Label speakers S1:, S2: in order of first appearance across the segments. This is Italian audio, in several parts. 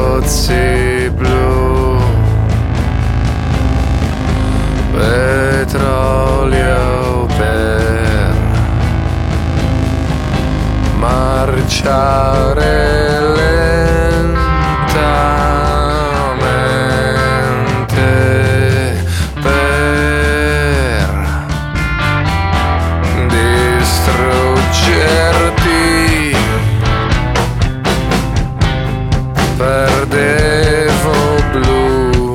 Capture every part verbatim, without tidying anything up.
S1: pozzi blu, petrolio per marciare lentamente, per distruggerti. Perdevo blu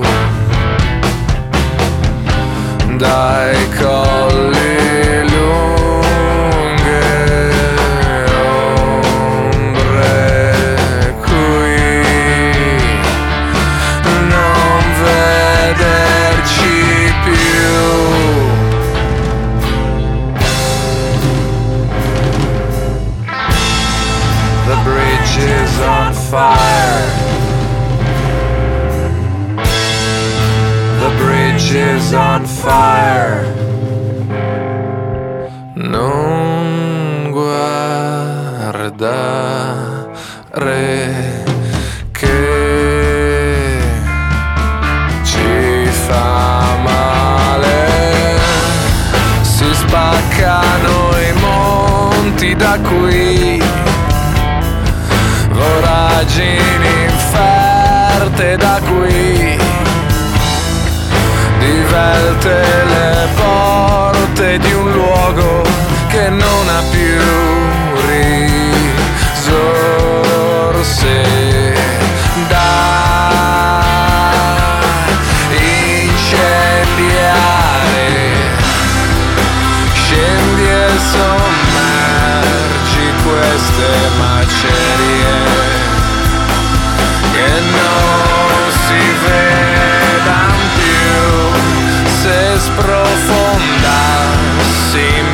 S1: dai colli lunghe, ombre qui non vederci più. The bridge is on fire. The bridge is on fire. Non guardare che ci fa male. Si spaccano i monti da qui, voragini inferte da qui, divelte le porte di un luogo che non ha più risorse da incendiare. Scendi e sommergi queste macerie che non si vedan più. Se sprofondassi